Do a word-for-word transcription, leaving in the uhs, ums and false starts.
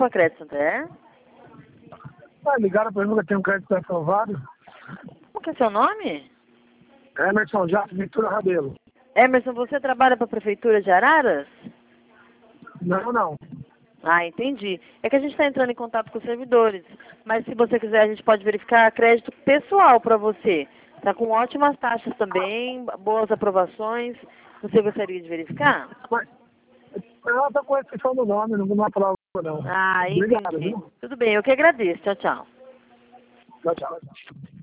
Copa Crédito Santander? Ah, ligaram para mim que eu tenho um crédito aprovado. Qual que é seu nome? Emerson Jato Ventura Rabelo. Emerson, você trabalha para a Prefeitura de Araras? Não, não. Ah, entendi. É que a gente está entrando em contato com os servidores. Mas se você quiser, a gente pode verificar crédito pessoal para você. Está com ótimas taxas também, boas aprovações. Você gostaria de verificar? Mas ela está com exceção do nome, não vou falar não. Ah, Obrigado, entendi. viu? Tudo bem, eu que agradeço. Tchau, tchau. Tchau, tchau.